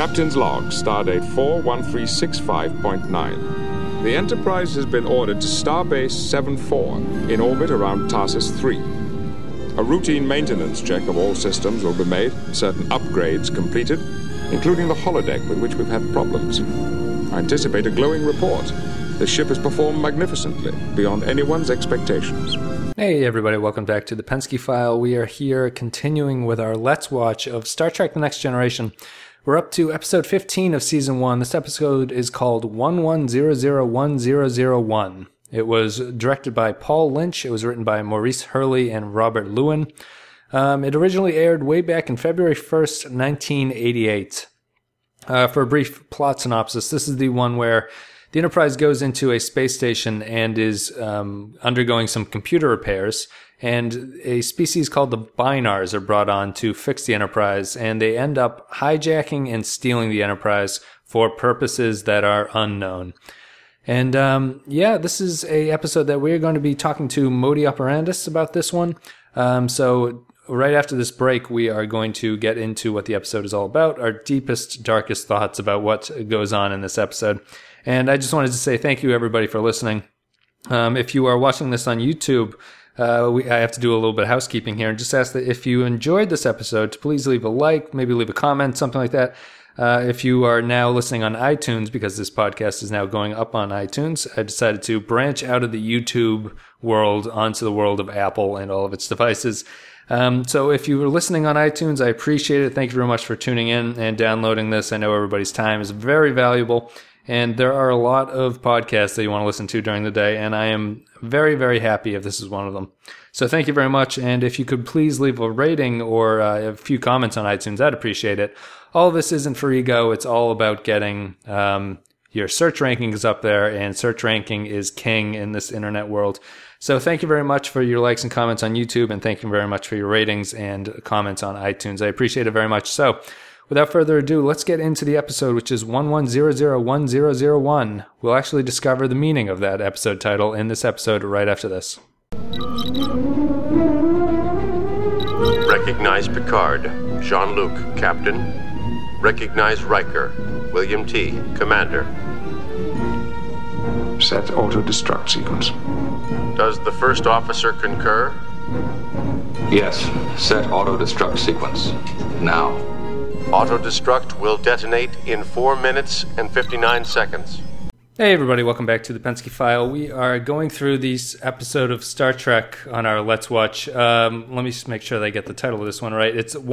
Captain's log, stardate 41365.9. The Enterprise has been ordered to Starbase 74 in orbit around Tarsus 3. A routine maintenance check of all systems will be made, certain upgrades completed, including the holodeck with which we've had problems. I anticipate a glowing report. The ship has performed magnificently, beyond anyone's expectations. Hey everybody, welcome back to the Pensky File. We are here continuing with our Let's Watch of Star Trek The Next Generation. We're up to episode 15 of season 1. This episode is called 11001001. It was directed by Paul Lynch. It was written by Maurice Hurley and Robert Lewin. It originally aired way back in February 1st, 1988. For a brief plot synopsis, this is the one where the Enterprise goes into a space station and is undergoing some computer repairs, and a species called the Bynars are brought on to fix the Enterprise, and they end up hijacking and stealing the Enterprise for purposes that are unknown. And this is a episode that we're going to be talking to Modi Operandus about this one. So right after this break, we are going to get into what the episode is all about, our deepest, darkest thoughts about what goes on in this episode. And I just wanted to say thank you, everybody, for listening. If you are watching this on YouTube, I have to do a little bit of housekeeping here and just ask that if you enjoyed this episode, to please leave a like, maybe leave a comment, something like that. If you are now listening on iTunes, because this podcast is now going up on iTunes, I decided to branch out of the YouTube world onto the world of Apple and all of its devices. So if you were listening on iTunes, I appreciate it. Thank you very much for tuning in and downloading this. I know everybody's time is very valuable, and there are a lot of podcasts that you want to listen to during the day, and I am very, very happy if this is one of them. So thank you very much, and if you could please leave a rating or a few comments on iTunes, I'd appreciate it. All of this isn't for ego. It's all about getting your search rankings up there, and search ranking is king in this internet world. So thank you very much for your likes and comments on YouTube, and thank you very much for your ratings and comments on iTunes. I appreciate it very much. So without further ado, let's get into the episode, which is 11001001. We'll actually discover the meaning of that episode title in this episode right after this. Recognize Picard, Jean-Luc, Captain. Recognize Riker, William T., Commander. Set auto-destruct sequence. Does the first officer concur? Yes, set auto-destruct sequence. Now. Auto-destruct will detonate in 4 minutes and 59 seconds. Hey everybody, welcome back to the Pensky File. We are going through this episode of Star Trek on our Let's Watch. Let me just make sure that I get the title of this one right. It's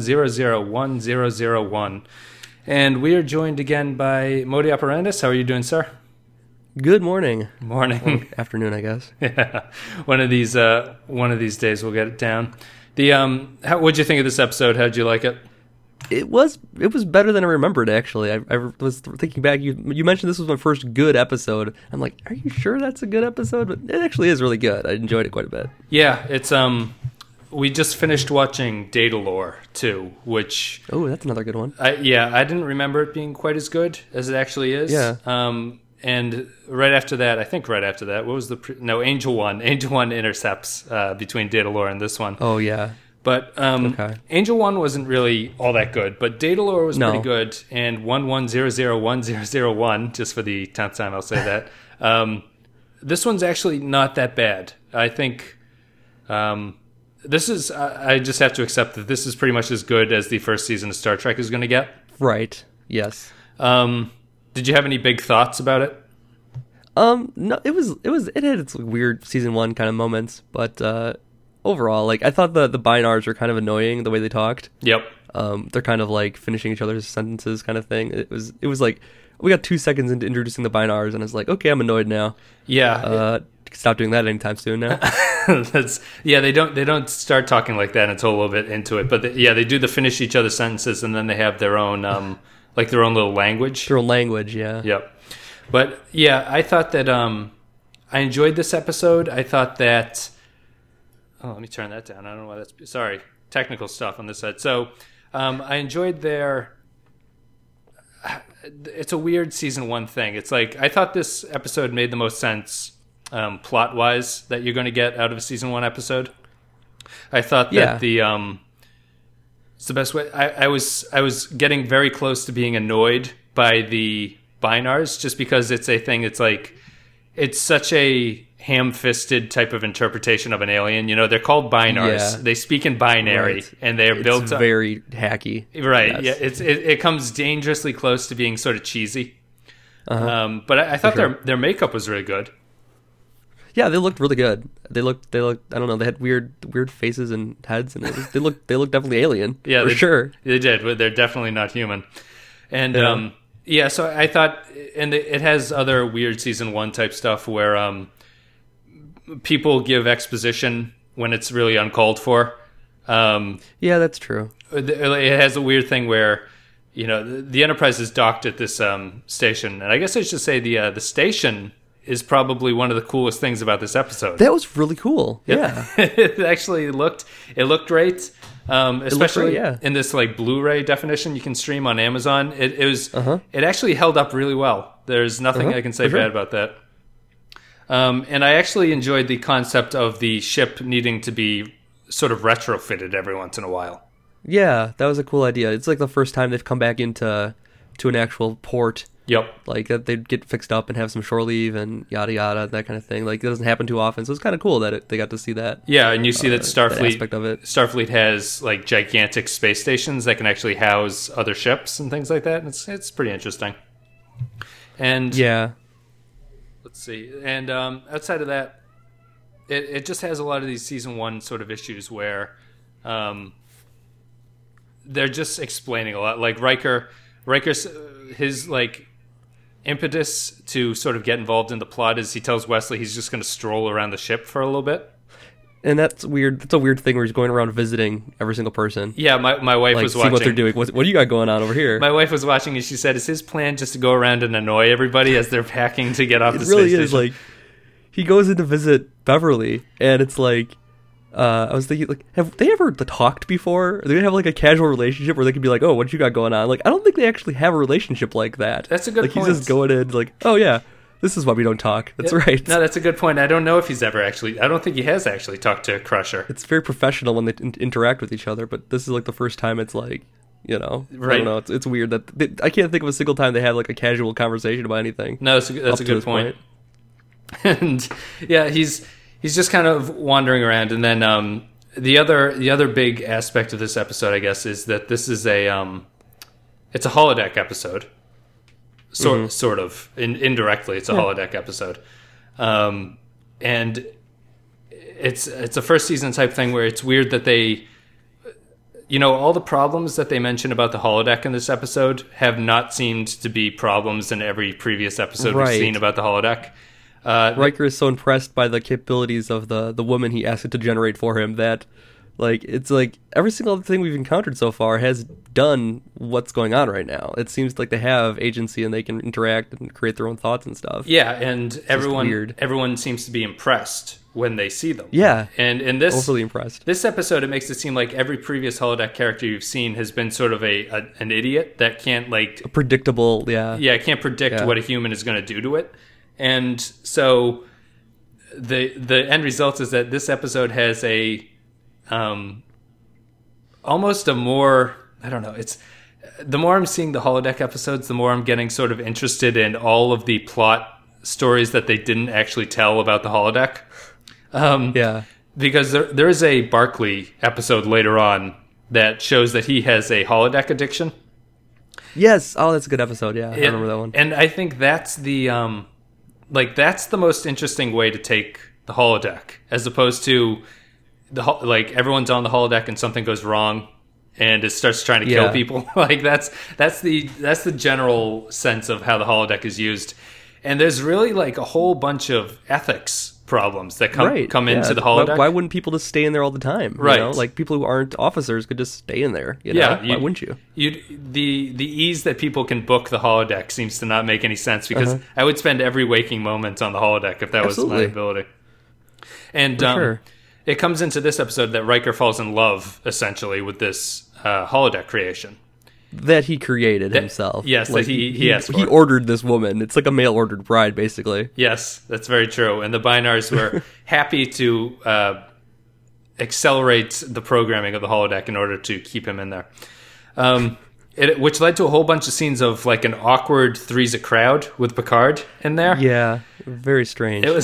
11001001. And we are joined again by Modi Operandus. How are you doing, sir? Good morning. Morning. Or afternoon, I guess. Yeah. One of these days we'll get it down. What'd you think of this episode? How'd you like it? It was better than I remembered, actually. I was thinking back, you mentioned this was my first good episode. I'm like, are you sure that's a good episode? But it actually is really good. I enjoyed it quite a bit. Yeah, it's we just finished watching Datalore too, which that's another good one. I didn't remember it being quite as good as it actually is. Yeah. And right after that, what was Angel One intercepts between Datalore and this one. Oh yeah. But okay. Angel One wasn't really all that good, but Datalore was pretty good, and 11001001, just for the 10th time I'll say that. This one's actually not that bad. I think this is. I just have to accept that this is pretty much as good as the first season of Star Trek is going to get. Right. Yes. Did you have any big thoughts about it? No. It had its weird season 1 kind of moments, but overall, like, I thought the Bynars were kind of annoying the way they talked. Yep. They're kind of like finishing each other's sentences kind of thing. It was like we got 2 seconds into introducing the Bynars, and I was like, okay, I'm annoyed now. Yeah. Stop doing that anytime soon now. They don't start talking like that until a little bit into it. But they do the finish each other's sentences, and then they have their own their own little language. Their own language, yeah. Yep. But yeah, I thought that I enjoyed this episode. I thought that. Oh, let me turn that down. I don't know why that's... Sorry. Technical stuff on this side. So, I enjoyed their... It's a weird season 1 thing. It's like, I thought this episode made the most sense plot-wise that you're going to get out of a season 1 episode. I thought that It's the best way. I was getting very close to being annoyed by the Bynars, just because it's a thing. It's like, it's such a ham-fisted type of interpretation of an alien. You know, they're called Bynars. Yeah. They speak in binary, Right. and they are built up. very hacky. Right. Yes. Yeah. It comes dangerously close to being sort of cheesy. But I thought their makeup was really good. Yeah, they looked really good. They looked. I don't know. They had weird faces and heads, and they looked definitely alien. Yeah, for sure. They did, but they're definitely not human. And Yeah. so I thought, and it has other weird season 1 type stuff where people give exposition when it's really uncalled for. Yeah, that's true. It has a weird thing where, you know, the Enterprise is docked at this station, and I guess I should say the station is probably one of the coolest things about this episode. That was really cool. Yeah. It actually looked great, especially great, yeah. in this like Blu-ray definition you can stream on Amazon. It was it actually held up really well. There's nothing I can say bad about that. And I actually enjoyed the concept of the ship needing to be sort of retrofitted every once in a while. Yeah, that was a cool idea. It's like the first time they've come back into an actual port. Yep. Like that they'd get fixed up and have some shore leave and yada yada, that kind of thing. Like it doesn't happen too often, so it's kind of cool that they got to see that. Yeah, and you see that Starfleet aspect of it. Starfleet has like gigantic space stations that can actually house other ships and things like that. And it's pretty interesting. And Yeah. let's see. And outside of that, it just has a lot of these season 1 sort of issues where they're just explaining a lot. Like Riker's his like impetus to sort of get involved in the plot is he tells Wesley he's just going to stroll around the ship for a little bit. And that's weird. That's a weird thing where he's going around visiting every single person. Yeah, my wife Like, was see watching. what they're doing. What do you got going on over here? My wife was watching, and she said, "Is his plan just to go around and annoy everybody as they're packing to get off the It really space is station?" like he goes in to visit Beverly, and it's like I was thinking, like, have they ever talked before? Are they gonna have like a casual relationship where they could be like, "Oh, what you got going on?" Like, I don't think they actually have a relationship like that. That's a good like, point. He's just going in like, "Oh yeah, this is why we don't talk." That's right. No, that's a good point. I don't know if he's ever actually. I don't think he has actually talked to Crusher. It's very professional when they interact with each other, but this is like the first time it's like, you know, I Right. don't know. It's weird that I can't think of a single time they had like a casual conversation about anything. No, that's up a to good this point. And yeah, he's just kind of wandering around, and then the other big aspect of this episode, I guess, is that this is it's a holodeck episode. Sort of indirectly, it's a holodeck episode, and it's a first season type thing where it's weird that they, you know, all the problems that they mention about the holodeck in this episode have not seemed to be problems in every previous episode we've Right. seen about the holodeck. Riker is so impressed by the capabilities of the woman he asked it to generate for him that, like, it's like every single thing we've encountered so far has done what's going on right now. It seems like they have agency and they can interact and create their own thoughts and stuff. Yeah, and weird. everyone seems to be impressed when they see them. Yeah. And in this Overly impressed. this episode, it makes it seem like every previous holodeck character you've seen has been sort of an idiot that can't like Predictable, yeah. can't predict Yeah. what a human is going to do to it. And so the end result is that this episode has a almost a more, I don't know, it's the more I'm seeing the holodeck episodes, the more I'm getting sort of interested in all of the plot stories that they didn't actually tell about the holodeck. Yeah. Because there is a Barclay episode later on that shows that he has a holodeck addiction. Yes. Oh, that's a good episode. Yeah, I remember that one. And I think that's the that's the most interesting way to take the holodeck, as opposed to like everyone's on the holodeck and something goes wrong and it starts trying to kill Yeah. people. Like that's the general sense of how the holodeck is used. And there's really like a whole bunch of ethics problems that come into the holodeck. Why wouldn't people just stay in there all the time? Right. You know? Like people who aren't officers could just stay in there. You know? Yeah, Why wouldn't you? The ease that people can book the holodeck seems to not make any sense, because I would spend every waking moment on the holodeck if that was Absolutely. my ability. And sure. it comes into this episode that Riker falls in love essentially with this holodeck creation. That he created himself. yes, that he asked for. He ordered this woman. It's like a mail ordered bride, basically. Yes, that's very true. And the Bynars were happy to accelerate the programming of the holodeck in order to keep him in there. Which led to a whole bunch of scenes of like an awkward Three's a Crowd with Picard in there. Yeah, very strange. It was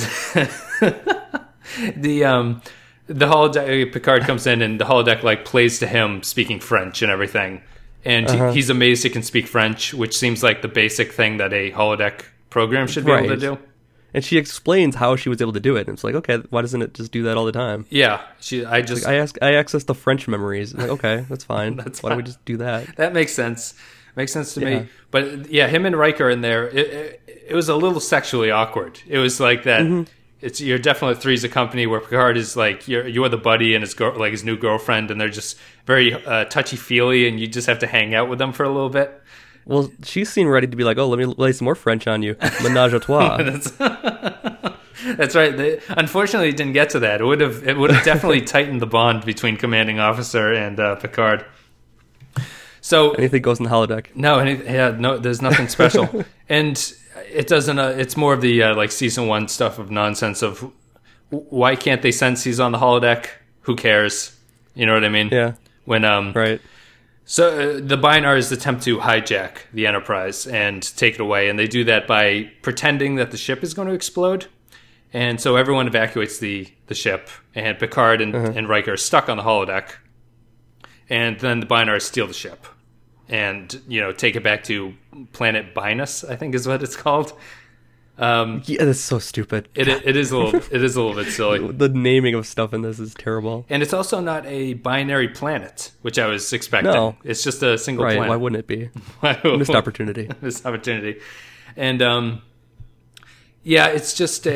the holodeck. Picard comes in and the holodeck like plays to him speaking French and everything, and he's amazed he can speak French, which seems like the basic thing that a holodeck program should be able to do. And she explains how she was able to do it. And it's like, okay, why doesn't it just do that all the time? Yeah, I access the French memories. Like, okay, that's fine. Why don't we just do that? That makes sense. Makes sense to me. But yeah, him and Riker in there, it was a little sexually awkward. It was like that. You're definitely Three's a Company where Picard is like you're the buddy and his new girlfriend, and they're just very touchy feely, and you just have to hang out with them for a little bit. Well, she seemed ready to be like, oh, let me lay some more French on you. Menage a trois. That's right. Unfortunately, it didn't get to that. It would have definitely tightened the bond between commanding officer and Picard. So anything goes in the holodeck. No, there's nothing special, and it doesn't. It's more of the like season 1 stuff of nonsense of why can't they sense he's on the holodeck? Who cares? You know what I mean? Yeah. When right. So the Bynars attempt to hijack the Enterprise and take it away, and they do that by pretending that the ship is going to explode. And so everyone evacuates the ship, and Picard and Riker are stuck on the holodeck. And then the Bynars steal the ship and, take it back to planet Bynus, I think is what it's called. Yeah, that's so stupid. It is a little bit silly. The naming of stuff in this is terrible. And it's also not a binary planet, which I was expecting. No. It's just a single planet. Why wouldn't it be? Missed opportunity. Missed opportunity. And it's just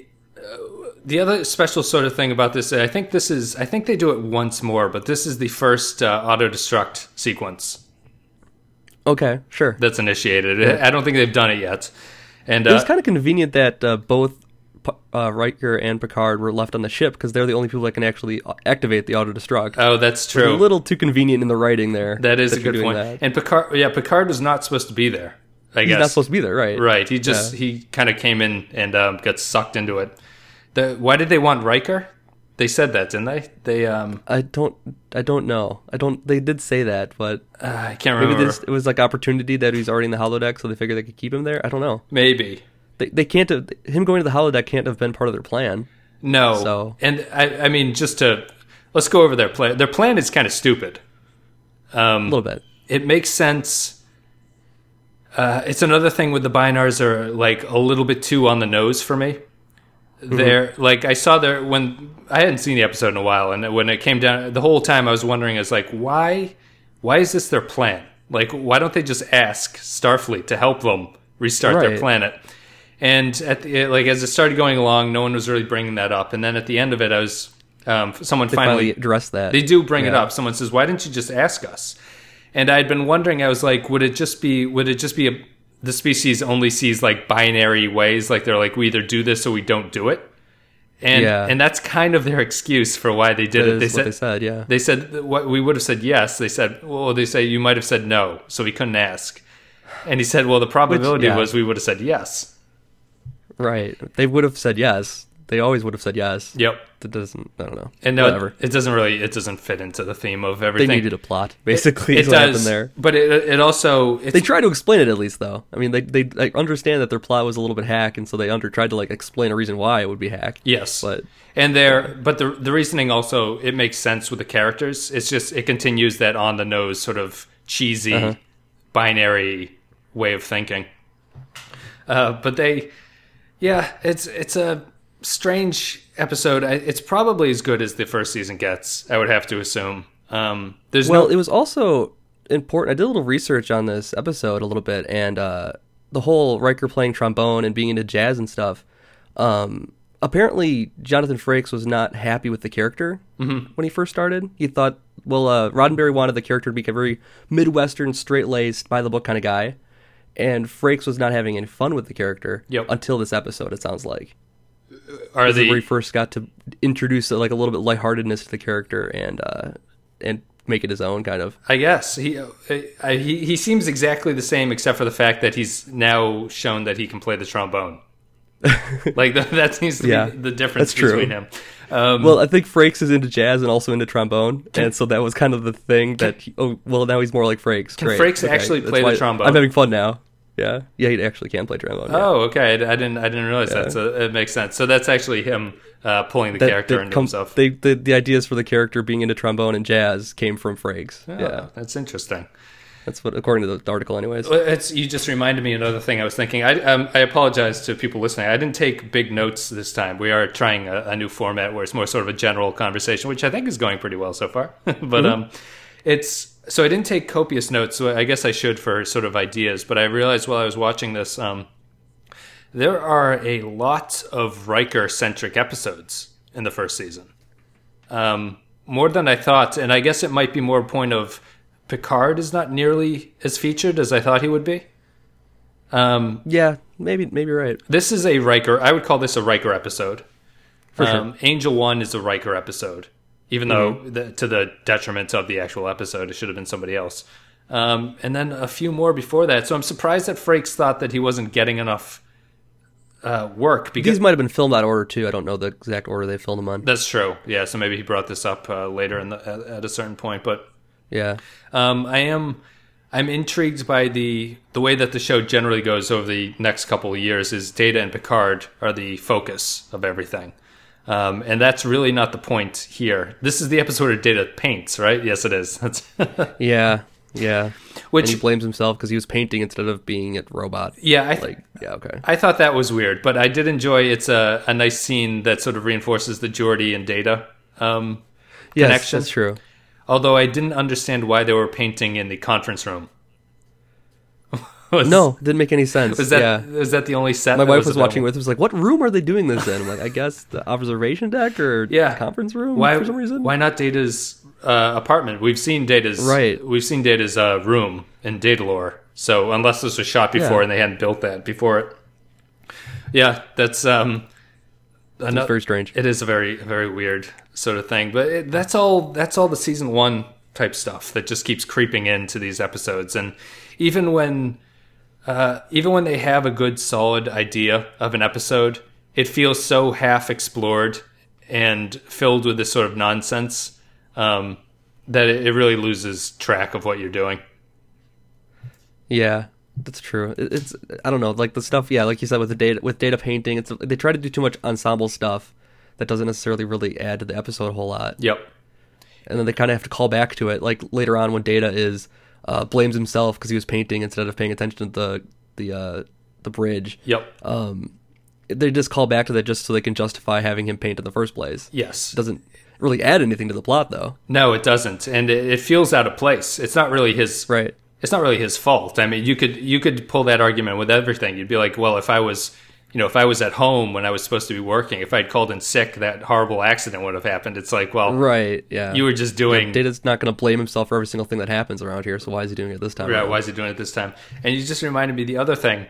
the other special sort of thing about this, I think they do it once more, but this is the first auto-destruct sequence. Okay, sure. That's initiated. Yeah. I don't think they've done it yet. And it was kind of convenient that both Riker and Picard were left on the ship because they're the only people that can actually activate the auto-destruct. Oh, that's true. It's a little too convenient in the writing there. That is a good point. That. And Picard was not supposed to be there, I guess. He's not supposed to be there, right. Right. He kind of came in and got sucked into it. Why did they want Riker? They said that, didn't they? I don't know. They did say that, but I can't remember. Maybe it was like opportunity that he's already in the holodeck, so they figured they could keep him there. I don't know. Maybe they can't have him going to the holodeck can't have been part of their plan. No. So and I mean, let's go over their plan. Their plan is kind of stupid. A little bit. It makes sense. It's another thing with the Bynars are like a little bit too on the nose for me. They're like I saw when I hadn't seen the episode in a while, and when it came down, the whole time I was wondering, I was like, why is this their plan? Like, why don't they just ask Starfleet to help them restart their planet? And as it started going along, no one was really bringing that up. And then at the end of it, I was someone finally addressed that. They do bring it up. Someone says, "Why didn't you just ask us?" And I'd been wondering. I was like, would it just be the species only sees like binary ways, like they're like we either do this or we don't do it, and that's kind of their excuse for why they did it. They said what we would have said yes. They say you might have said no, so we couldn't ask. And he said, well, the probability was we would have said yes. Right, they would have said yes. They always would have said yes. Yep. That doesn't. I don't know. And no, whatever. It doesn't fit into the theme of everything. They needed a plot, basically. It does. There. But it also they try to explain it at least, though. I mean, they understand that their plot was a little bit hack, and so they tried to like explain a reason why it would be hack. Yes. But the reasoning also it makes sense with the characters. It's just it continues that on the nose sort of cheesy binary way of thinking. But it's a strange episode. It's probably as good as the first season gets, I would have to assume. It was also important. I did a little research on this episode a little bit, and the whole Riker playing trombone and being into jazz and stuff. Apparently, Jonathan Frakes was not happy with the character when he first started. He thought, Roddenberry wanted the character to be a very Midwestern, straight-laced, by-the-book kind of guy, and Frakes was not having any fun with the character until this episode, it sounds like. Where he first got to introduce like a little bit lightheartedness to the character and make it his own, kind of. I guess he seems exactly the same, except for the fact that he's now shown that he can play the trombone. Like that seems to Yeah, be the difference that's true. between him. Well, I think Frakes is into jazz and also into trombone, and so that was kind of the thing that. Now he's more like Frakes. Can Great. Frakes Okay, actually that's play the why trombone? I'm having fun now. Yeah, he actually can play trombone. Yeah. Oh, okay. I didn't realize that. So it makes sense. So that's actually him pulling the character into himself. The ideas for the character being into trombone and jazz came from Frakes. Oh, Yeah, that's interesting. that's what according to the article, anyways. Well, you just reminded me another thing I was thinking. I apologize to people listening. I didn't take big notes this time. We are trying a new format where it's more sort of a general conversation, which I think is going pretty well so far. But so I didn't take copious notes. So I guess I should for sort of ideas. But I realized while I was watching this, there are a lot of Riker-centric episodes in the first season, more than I thought. And I guess it might be more a point of Picard is not nearly as featured as I thought he would be. Yeah, maybe you're right. This is a Riker. I would call this a Riker episode. For sure. Angel 1 is a Riker episode, even though to the detriment of the actual episode, it should have been somebody else. And then a few more before that. So I'm surprised that Frakes thought that he wasn't getting enough work. Because These might have been filmed out of order too. I don't know the exact order they filmed them on. that's true. Yeah, so maybe he brought this up later at a certain point. But Yeah. I'm intrigued by the way that the show generally goes over the next couple of years. Is Data and Picard are the focus of everything, and that's really not the point here. This is the episode where Data paints, right? Yes, it is. That's Yeah. Which- and he blames himself because he was painting instead of being a robot. yeah. Okay. I thought that was weird, but I did enjoy. It's a nice scene that sort of reinforces the Geordi and Data Yes, connection. that's true. Although I didn't understand why they were painting in the conference room. No, didn't make any sense. Was yeah. that the only set? My that wife was available? watching with. Was like, "What room are they doing this in?" I'm like, "I guess the observation deck or conference room for some reason." Why not Data's apartment? We've seen Data's room in Datalore. So unless this was shot before and they hadn't built that before it, yeah, that's It's very strange. It is a very very weird sort of thing. But that's all the season 1 type stuff that just keeps creeping into these episodes, and even when they have a good solid idea of an episode, it feels so half explored and filled with this sort of nonsense that it really loses track of what you're doing. Yeah, that's true. It's I don't know, like the stuff. Yeah, like you said with data painting, they try to do too much ensemble stuff that doesn't necessarily really add to the episode a whole lot. Yep. And then they kind of have to call back to it, like later on when Data is blames himself because he was painting instead of paying attention to the bridge. Yep. They just call back to that just so they can justify having him paint in the first place. Yes. It doesn't really add anything to the plot, though. No, it doesn't, and it feels out of place. It's not really his. Right. It's not really his fault. I mean, you could pull that argument with everything. You'd be like, well, if I was at home when I was supposed to be working, if I'd called in sick, that horrible accident would have happened. It's like, well, right, yeah. You were just doing... Data's not going to blame himself for every single thing that happens around here, so why is he doing it this time? Right, why is he doing it this time? And you just reminded me the other thing.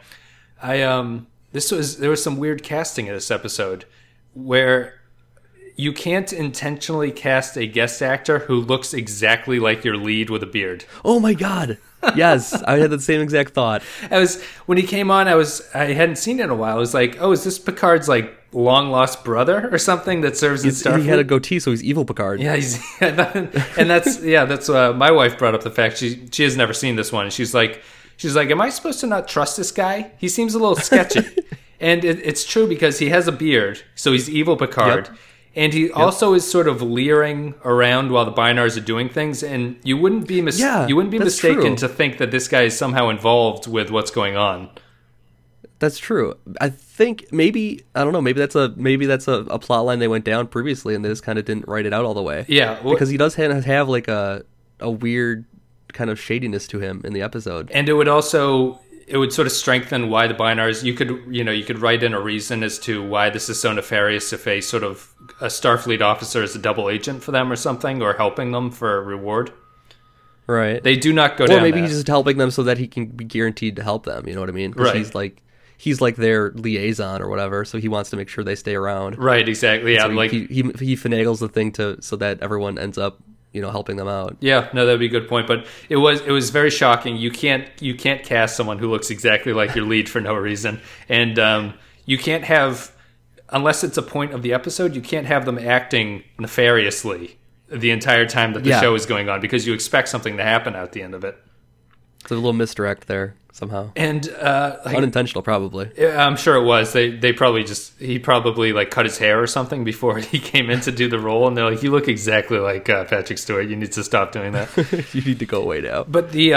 There was some weird casting in this episode where you can't intentionally cast a guest actor who looks exactly like your lead with a beard. Oh my god! Yes, I had the same exact thought. When he came on, I hadn't seen it in a while. I was like, oh, is this Picard's like long lost brother or something that serves in Starfleet? He had a goatee, so he's evil Picard. Yeah, and that's my wife brought up the fact she has never seen this one. And she's like, am I supposed to not trust this guy? He seems a little sketchy. And it's true because he has a beard, so he's evil Picard. Yep. And he also is sort of leering around while the Bynars are doing things, and you wouldn't be mistaken to think that this guy is somehow involved with what's going on. That's true. I think maybe that's a plot line they went down previously, and they just kind of didn't write it out all the way. Yeah, because he does have like a weird kind of shadiness to him in the episode, and it would sort of strengthen why the Bynars. You could write in a reason as to why this is so nefarious if a sort of a Starfleet officer is a double agent for them or something, or helping them for a reward. Right. They do not go down. Or maybe he's just helping them so that he can be guaranteed to help them. You know what I mean? Right. He's like their liaison or whatever, so he wants to make sure they stay around. Right. Exactly. Yeah. So he finagles the thing so that everyone ends up helping them out. Yeah, no, that'd be a good point. But it was very shocking. You can't cast someone who looks exactly like your lead for no reason. And you can't have, unless it's a point of the episode, you can't have them acting nefariously the entire time that the show is going on, because you expect something to happen at the end of it. It's a little misdirect there somehow. And unintentional, probably. I'm sure it was. He probably like cut his hair or something before he came in to do the role, and they're like, "You look exactly like Patrick Stewart. You need to stop doing that. You need to go away now." But the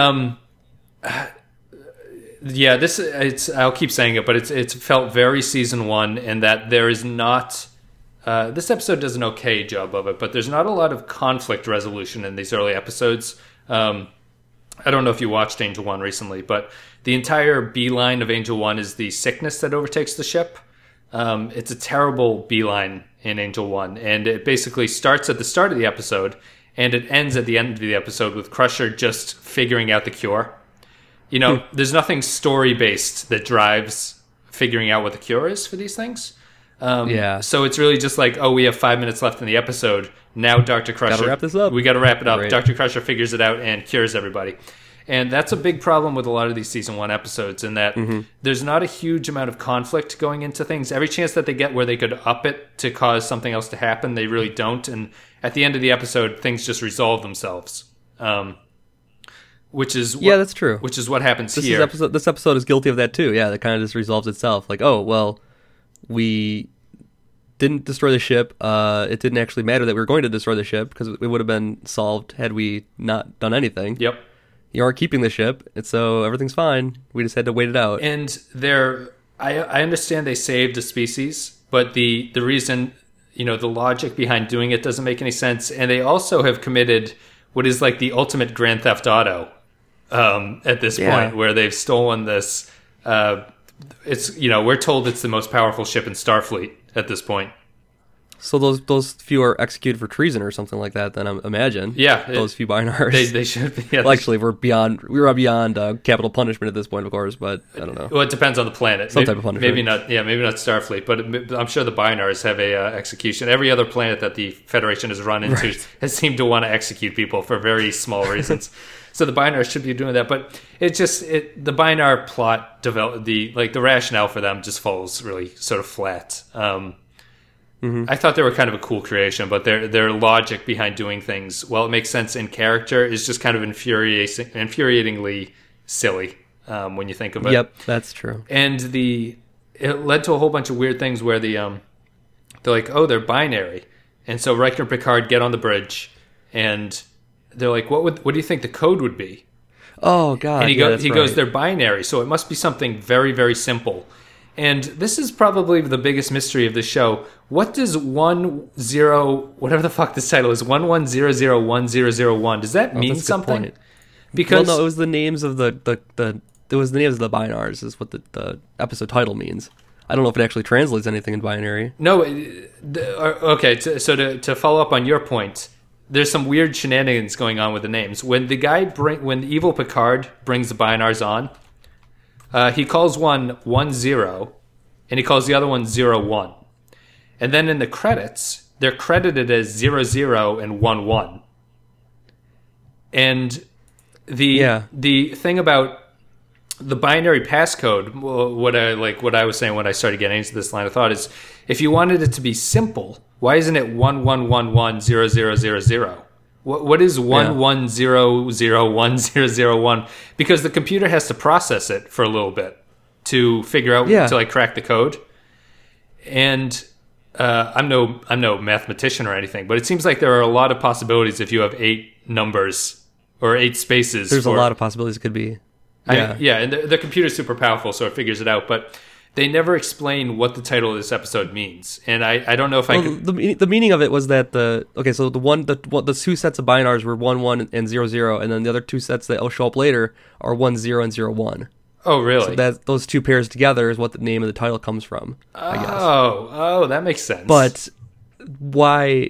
I'll keep saying it, but it's felt very season one, and that there is not. This episode does an okay job of it, but there's not a lot of conflict resolution in these early episodes. I don't know if you watched Angel One recently, but the entire beeline of Angel One is the sickness that overtakes the ship. It's a terrible beeline in Angel One, and it basically starts at the start of the episode, and it ends at the end of the episode with Crusher just figuring out the cure. You know, there's nothing story-based that drives figuring out what the cure is for these things. So it's really just like, oh, we have 5 minutes left in the episode. Now Dr. Crusher... Gotta wrap this up. We gotta wrap it up. Right. Dr. Crusher figures it out and cures everybody. And that's a big problem with a lot of these season one episodes, in that there's not a huge amount of conflict going into things. Every chance that they get where they could up it to cause something else to happen, they really don't. And at the end of the episode, things just resolve themselves. Which is that's true. Which is what happens here. This episode is guilty of that too. Yeah, that kind of just resolves itself. Like, oh, well, we didn't destroy the ship. It didn't actually matter that we were going to destroy the ship, because it would have been solved had we not done anything. Yep. You are keeping the ship, and so everything's fine. We just had to wait it out. And I understand they saved a species, but the reason, the logic behind doing it doesn't make any sense. And they also have committed what is like the ultimate Grand Theft Auto at this point, where they've stolen this. It's we're told it's the most powerful ship in Starfleet at this point. So those few are executed for treason or something like that, then I imagine. Yeah. Those few Bynars. They should be. Yeah, well, actually, we were beyond capital punishment at this point, of course, but I don't know. Well, it depends on the planet. Some type of punishment. Maybe not Starfleet, but I'm sure the Bynars have a execution. Every other planet that the Federation has run into has seemed to want to execute people for very small reasons. So the Bynars should be doing that, but the Bynar plot the rationale for them just falls really sort of flat. I thought they were kind of a cool creation, but their logic behind doing things, while it makes sense in character, is just kind of infuriatingly silly when you think of it. Yep, that's true. And it led to a whole bunch of weird things where they're like, oh, they're binary, and so Riker and Picard get on the bridge, and they're like, what do you think the code would be? Oh God! And he goes, they're binary, so it must be something very, very simple. And this is probably the biggest mystery of the show. What does whatever the fuck this title is, 11001001, does that mean something? Point. Because no, it was the names of the Bynars is what the episode title means. I don't know if it actually translates anything in binary. No, okay. So to follow up on your point, there's some weird shenanigans going on with the names. When when the evil Picard brings the Bynars on, he calls one 10, and he calls the other one 01. And then in the credits, they're credited as 00 and 11. And the thing about the binary passcode, what I was saying when I started getting into this line of thought, is if you wanted it to be simple, why isn't it 11110000? What is 11001001? Because the computer has to process it for a little bit to figure out to crack the code. And I'm no mathematician or anything, but it seems like there are a lot of possibilities if you have 8 numbers or 8 spaces. There's a lot of possibilities it could be. Yeah, and the computer's super powerful, so it figures it out. But they never explain what the title of this episode means, and I don't know if I could... The meaning of it was that the 2 sets of Bynars were 11 and 00, and then the other 2 sets that will show up later are 10 and 01. Oh, really? So those 2 pairs together is what the name of the title comes from. I guess. Oh, that makes sense. But why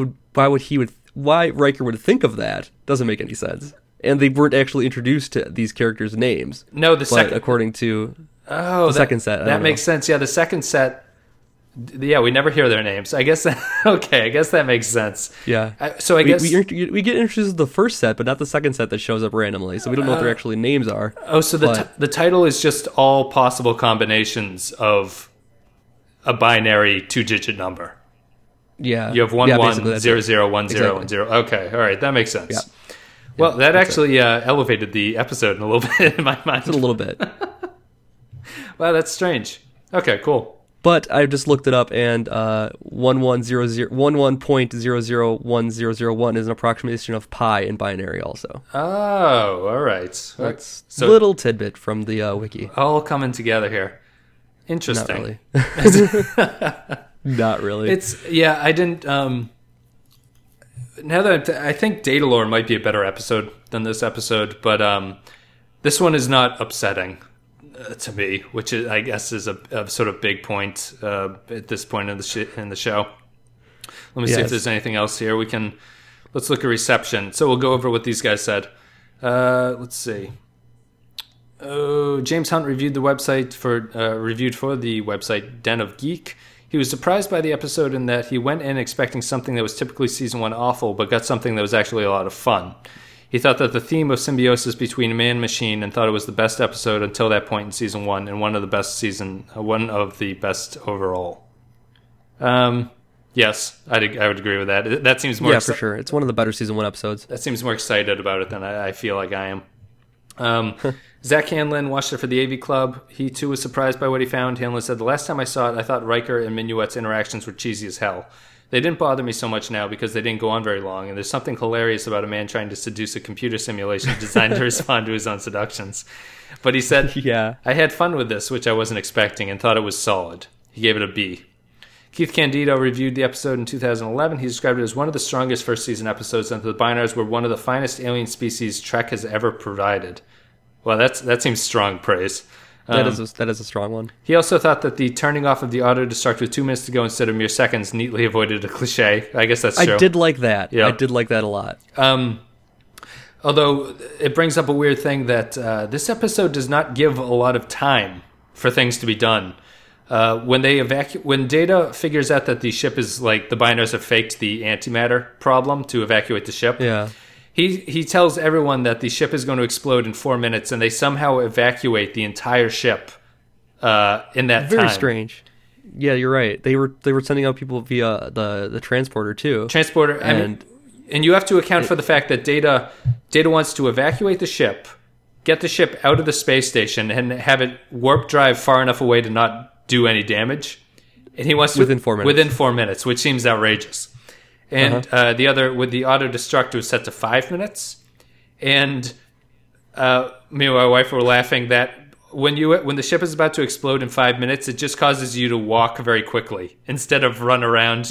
Riker would think of that doesn't make any sense. And they weren't actually introduced to these characters' names. No, according to the second set. That makes sense. Yeah, the second set. Yeah, we never hear their names. I guess that makes sense. Yeah. So I guess we get introduced to the first set, but not the second set that shows up randomly. So we don't know what their actually names are. Oh, so the title is just all possible combinations of a binary 2-digit number. Yeah. You have 11001010. Okay, all right, that makes sense. Yeah. Well, that actually elevated the episode in a little bit in my mind. Just a little bit. Wow, that's strange. Okay, cool. But I just looked it up, and 11.001001 is an approximation of pi in binary also. Oh, all right. That's a little tidbit from the wiki. All coming together here. Interesting. Not really. Not really. I didn't... now that I think Datalore might be a better episode than this episode, but this one is not upsetting to me, which is, I guess, is a sort of big point at this point in the show. Let me see if there's anything else here. Let's look at reception. So we'll go over what these guys said. Let's see. Oh, James Hunt reviewed the website for the website Den of Geek. He was surprised by the episode in that he went in expecting something that was typically season 1 awful, but got something that was actually a lot of fun. He thought that the theme of symbiosis between man and machine, and thought it was the best episode until that point in season 1, and one of the best overall. Yes, I would agree with that. That seems more. Yeah, for sure. It's one of the better season 1 episodes. That seems more excited about it than I feel like I am. Zach Hanlon watched it for the AV Club. He too was surprised by what he found. Hanlon said, "The last time I saw it, I thought Riker and Minuet's interactions were cheesy as hell. They didn't bother me so much now because they didn't go on very long, and there's something hilarious about a man trying to seduce a computer simulation designed to respond to his own seductions." But he said, "Yeah, I had fun with this, which I wasn't expecting, and thought it was solid." He gave it a B. Keith Candido reviewed the episode in 2011. He described it as one of the strongest first season episodes, and the Binars were one of the finest alien species Trek has ever provided. Well, that seems strong praise. That is a strong one. He also thought that the turning off of the auto-destruct with 2 minutes to go instead of mere seconds neatly avoided a cliche. I guess that's true. I did like that. Yeah. I did like that a lot. Although it brings up a weird thing that this episode does not give a lot of time for things to be done. When Data figures out that the ship is like the Binars have faked the antimatter problem to evacuate the ship. Yeah. He tells everyone that the ship is going to explode in 4 minutes, and they somehow evacuate the entire ship in that time. Very strange. Yeah, you're right. They were sending out people via the transporter too. Transporter, and you have to account for the fact that Data wants to evacuate the ship, get the ship out of the space station, and have it warp drive far enough away to not do any damage. And he wants to within 4 minutes. Within 4 minutes, which seems outrageous. And the other, with the auto-destruct, was set to 5 minutes. And me and my wife were laughing that when the ship is about to explode in 5 minutes, it just causes you to walk very quickly instead of run around.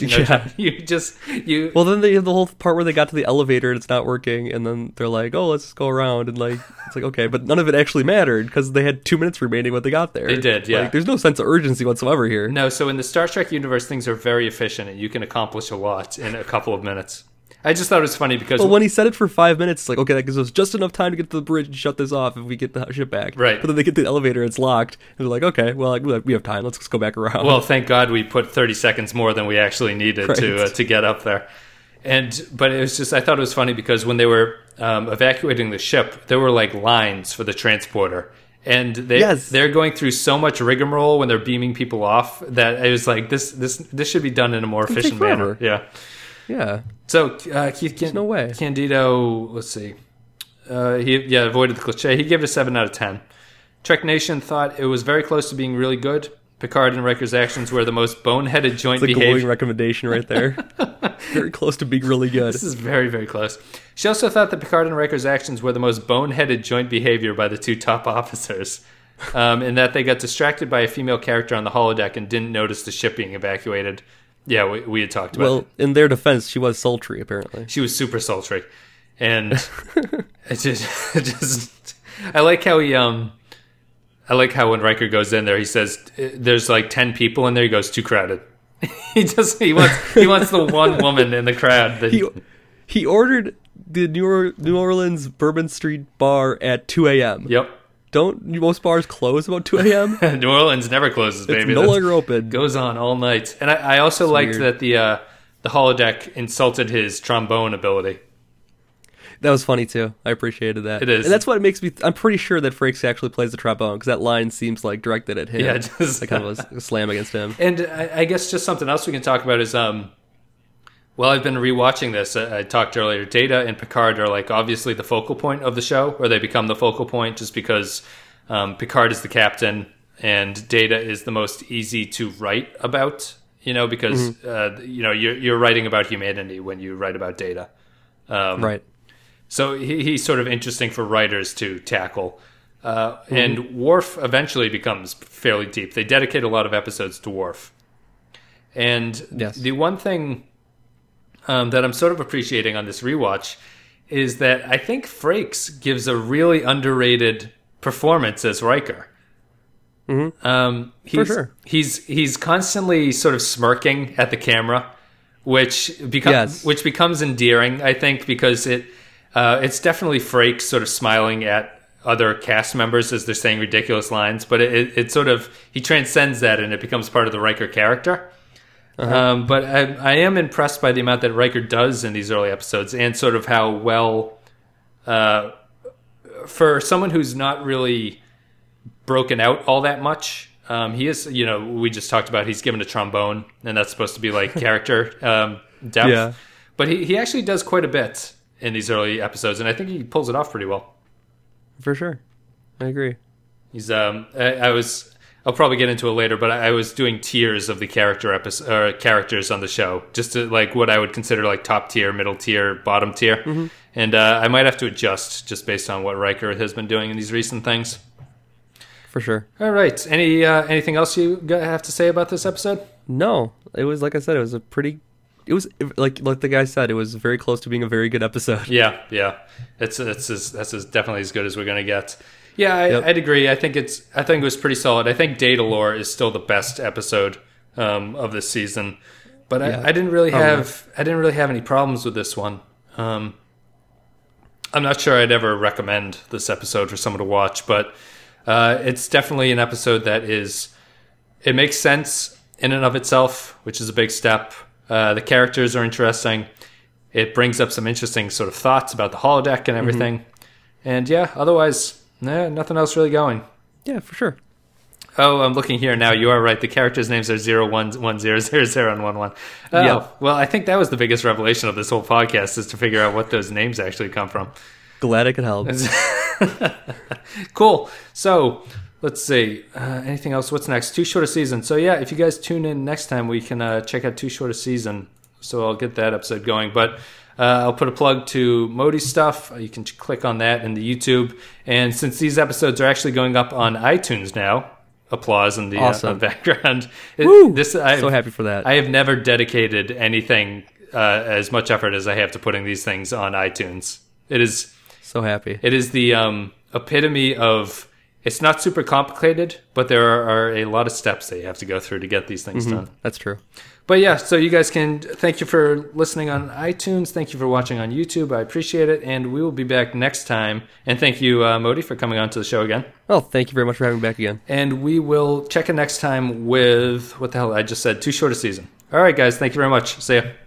You Well, then they have the whole part where they got to the elevator and it's not working, and then they're like, "Oh, let's just go around," and it's like okay, but none of it actually mattered because they had 2 minutes remaining when they got there. They did, yeah. There's no sense of urgency whatsoever here. No, so in the Star Trek universe, things are very efficient, and you can accomplish a lot in a couple of minutes. I just thought it was funny because... Well, when he said it for 5 minutes, it's like, okay, that gives us just enough time to get to the bridge and shut this off if we get the ship back. Right. But then they get to the elevator, it's locked, and they're like, okay, well, we have time, let's just go back around. Well, thank God we put 30 seconds more than we actually needed to get up there. But it was just, I thought it was funny because when they were evacuating the ship, there were like lines for the transporter. And they're going through so much rigmarole when they're beaming people off that it was like, this should be done in a more efficient manner. Yeah. Yeah. So Keith no way. Candido, let's see. He avoided the cliche. He gave it a 7 out of 10. Trek Nation thought it was very close to being really good. Picard and Riker's actions were the most boneheaded joint behavior. It's a behavior. glowing recommendation right there. Very close to being really good. This is very, very close. She also thought that Picard and Riker's actions were the most boneheaded joint behavior by the two top officers, in that they got distracted by a female character on the holodeck and didn't notice the ship being evacuated. Yeah, we had talked about it. Well, in their defense, she was sultry, apparently. She was super sultry. And it just I like how when Riker goes in there, he says there's like 10 people in there, he goes, too crowded. he wants the one woman in the crowd that he ordered the New Orleans Bourbon Street bar at 2 a.m. Yep. Don't most bars close about 2 a.m.? New Orleans never closes, baby. It's no longer open. Goes on all night. And I also liked that the holodeck insulted his trombone ability. That was funny too. I appreciated that. It is. And that's what makes me. I'm pretty sure that Frakes actually plays the trombone because that line seems like directed at him. Yeah, it does. Like kind of a slam against him. And I guess just something else we can talk about is, well, I've been rewatching this. I talked earlier. Data and Picard are like obviously the focal point of the show, or they become the focal point just because Picard is the captain and Data is the most easy to write about. Because you're writing about humanity when you write about Data. Right. So he's sort of interesting for writers to tackle. And Worf eventually becomes fairly deep. They dedicate a lot of episodes to Worf. And the one thing that I'm sort of appreciating on this rewatch is that I think Frakes gives a really underrated performance as Riker. For sure. He's constantly sort of smirking at the camera, which becomes endearing, I think, because it's definitely Frakes sort of smiling at other cast members as they're saying ridiculous lines, but it sort of, he transcends that and it becomes part of the Riker character. But I am impressed by the amount that Riker does in these early episodes and sort of how well, for someone who's not really broken out all that much, he is, we just talked about he's given a trombone and that's supposed to be like character depth. Yeah. But he actually does quite a bit in these early episodes, and I think he pulls it off pretty well. For sure. I agree. He's I'll probably get into it later, but I was doing tiers of the characters on the show, just to like what I would consider like top tier, middle tier, bottom tier. And I might have to adjust just based on what Riker has been doing in these recent things. For sure. All right. Anything else you have to say about this episode? No. It was, like I said, it was like the guy said, it was very close to being a very good episode. Yeah. That's definitely as good as we're gonna get. Yeah, I'd agree. I think it was pretty solid. I think Data Lore is still the best episode of this season, but I didn't really have any problems with this one. I'm not sure I'd ever recommend this episode for someone to watch, but it's definitely an episode that it makes sense in and of itself, which is a big step. The characters are interesting. It brings up some interesting sort of thoughts about the holodeck and everything. And otherwise, nothing else really going. Yeah, for sure. Oh, I'm looking here now. You are right. The characters' names are 0, 1, 1, 0, 0, 0, and 1, 1. Oh, yeah. Well, I think that was the biggest revelation of this whole podcast is to figure out what those names actually come from. Glad I could help. Cool. So, let's see. Anything else? What's next? Too Short a Season. So, if you guys tune in next time, we can check out Too Short a Season. So, I'll get that episode going. But I'll put a plug to Modi's stuff. You can click on that in the YouTube. And since these episodes are actually going up on iTunes now, applause in the background. Woo! So happy for that. I have never dedicated anything as much effort as I have to putting these things on iTunes. It is so happy. It is the epitome of, it's not super complicated, but there are a lot of steps that you have to go through to get these things done. That's true. But so you guys thank you for listening on iTunes. Thank you for watching on YouTube. I appreciate it. And we will be back next time. And thank you, Modi, for coming on to the show again. Well, thank you very much for having me back again. And we will check in next time with, what the hell I just said, Too Short a Season. All right, guys. Thank you very much. See ya.